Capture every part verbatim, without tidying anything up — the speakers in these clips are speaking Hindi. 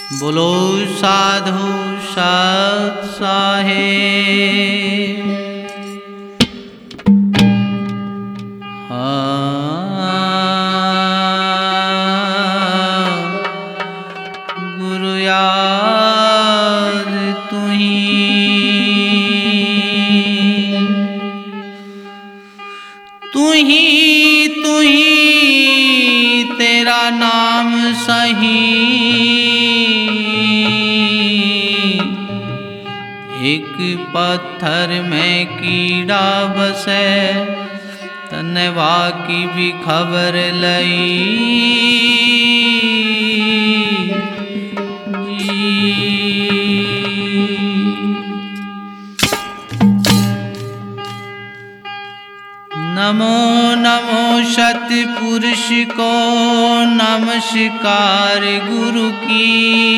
बोलो साधु सत साहेब। हाँ गुरु याद तुहीं तुहीं तुहीं तेरा नाम सही। एक पत्थर में कीड़ा बसे तन्वा की भी खबर लई जी। नमो नमो सतपुरुष को नमस्कार गुरु की।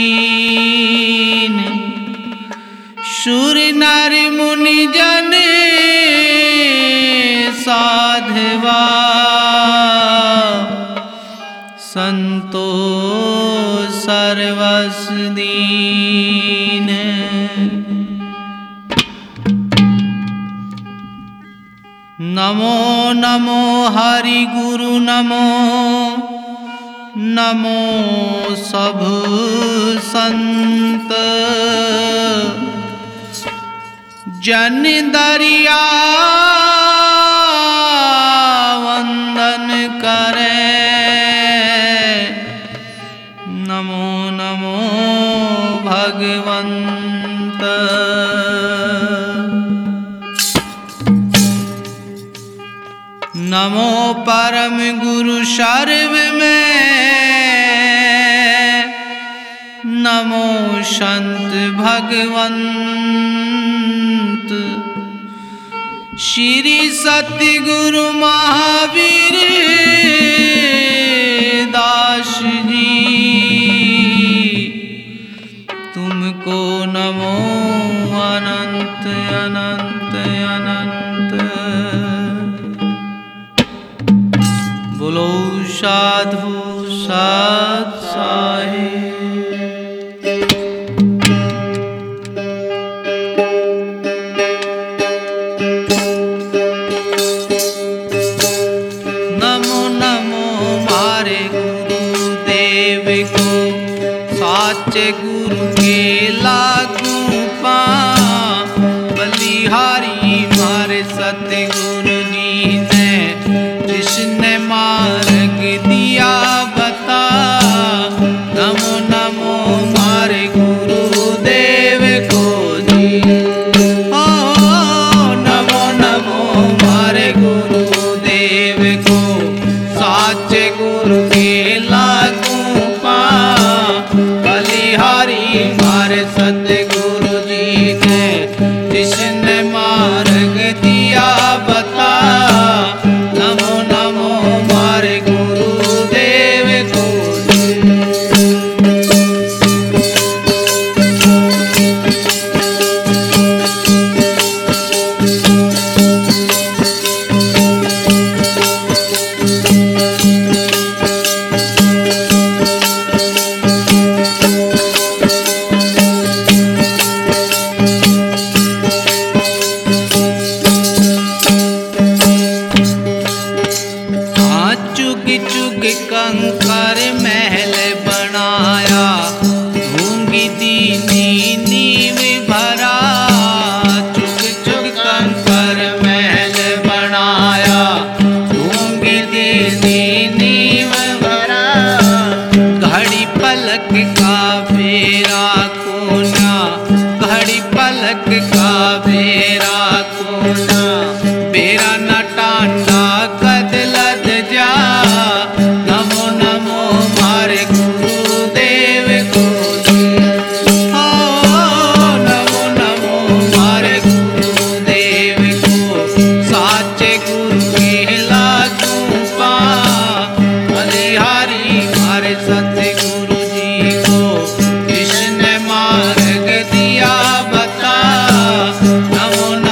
सुर नर मुनि जन साधवा संतो सर्वस दीन। नमो नमो हरि गुरु नमो नमो सब संत। जन दरिया वंदन करे नमो नमो भगवंत। नमो परम गुरु सर्व में नमो संत भगवंत। श्री सतगुरु महावीर दास जी तुमको नमो अनंत अनंत अनंत। बोलो साधु सत साहेब। नमो नमो मारे गुरुदेव को साचे गुरु के लागू पा। बलिहारी मारे सतगुरु जी ने जिसने मार्ग दिया बता। नमो नमो मारे गुरुदेव को जी। ओ नमो नमो मारे गुरुदेव को साचे गुरु के लागू पा। बलिहारी मारे सतगुरु जी ने जिसने मार्ग दिया बता। नमो नमो मारे गुरुदेव को चुग कंकर महल बनाया। गूंगी दीनी नींव भरा। चुग चुग कंकर महल बनाया। गूंगी दीनी नींव भरा। घड़ी पलक का फेरा कोना। घड़ी पलक का फेरा कोना। बेरा न टांडा कद लद जा। नमो नमो मारे गुरुदेव को ओ नमो नमो मारे गुरुदेव को साचे गुरु के लागू पा। बलिहारी मारे सतगुरु जी को जिसने मार्ग दिया बता। नमो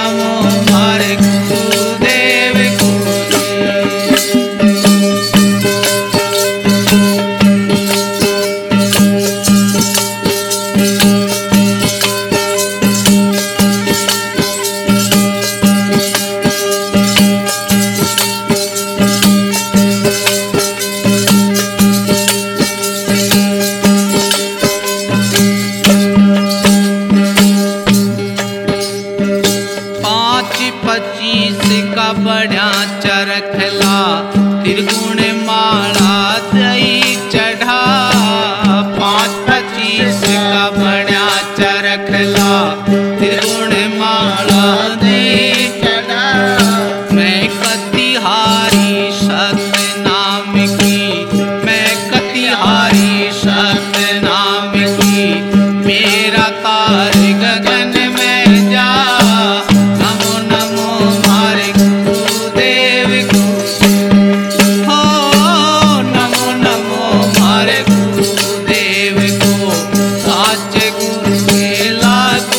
पाँच पच्चीस का बण्या चरखला त्रिगुण माला दे चला। मैं कतिहारी सत्य नाम की, मैं कतिहारी सत्य नाम की, मेरा तार गगन में जा। नमो नमो मारे गुरुदेव को, हो नमो नमो मारे गुरुदेव को। साचे गुरु के लागू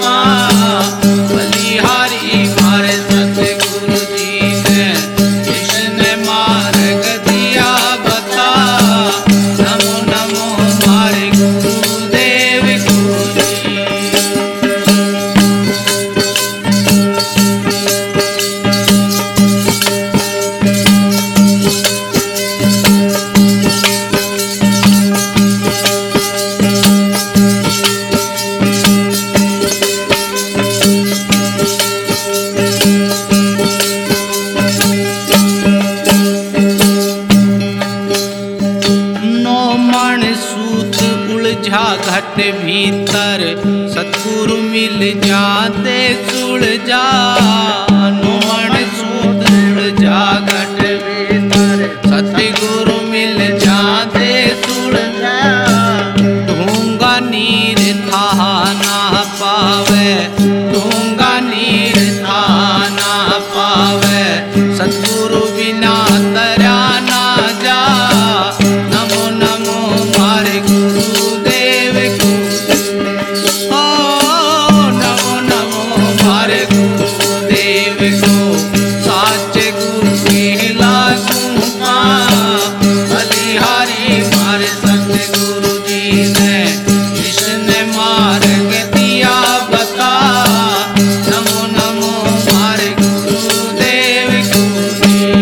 बलिहारी मारे सतगुरु जी ने जिसने मार्ग दिया बता। नमो नमो मारे गुरुदेव को जी। नौ मण सूत उलझा घट भीतर, सतगुरु मिल जाते सुलझा। नौ मण सूत उलझा घट भीतर, सतगुरु मिल जाते सुलझा। ढूंगा नीर था ना पावे, ढूंगा नीर था ना पावे, सतगुरु बिना तरा ना जा। नमो नमो मारे गुरुदेव को, ओ नमो नमो मारे गुरुदेव को। साचे गुरु के लागू बलिहारी मारे सतगुरु जी ने जिसने मार्ग दिया बता। नमो नमो मारे गुरुदेव को जी।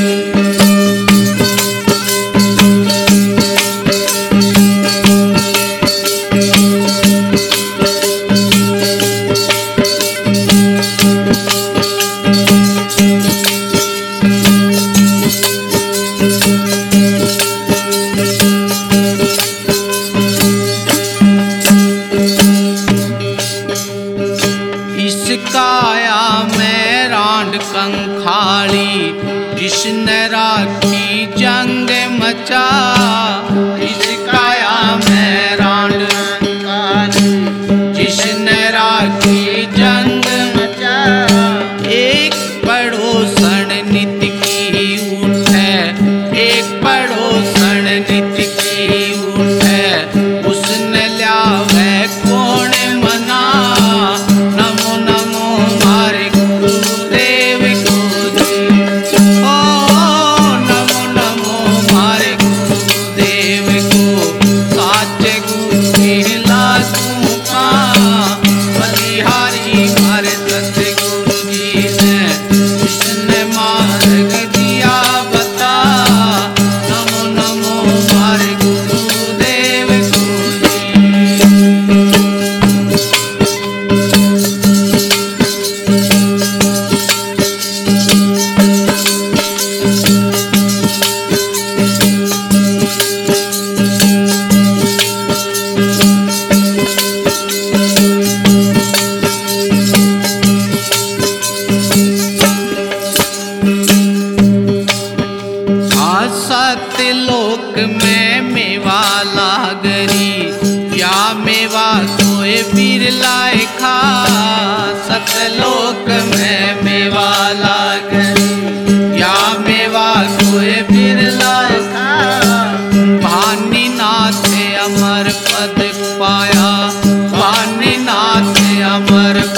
इस काया में रांड कंखाली, जिसने राखी जंग मचा। इस काया में रांड कंखाली, जिसने राखी जंग मचा। एक पड़ोसन नित की उठे, एक पड़ोसन नित की उठे, उसने ल्यावे कौन मना। नमो नमो मारे गुरुदेव को जी, ओ नमो नमो मारे गुरुदेव को। साचे गुरु के लागू बलिहारी मारे सतगुरु जी ने जिसने मार्ग दिया बता। नमो नमो मारे गुरुदेव को जी। सतलोक में मेवा लागरी, या मेवा कोई बिरलाए खा। सतलोक में मेवा लागरी, या मेवा कोई बिरलाए खा। भानी नाथ अमर पद पाया, भानी नाथ अमर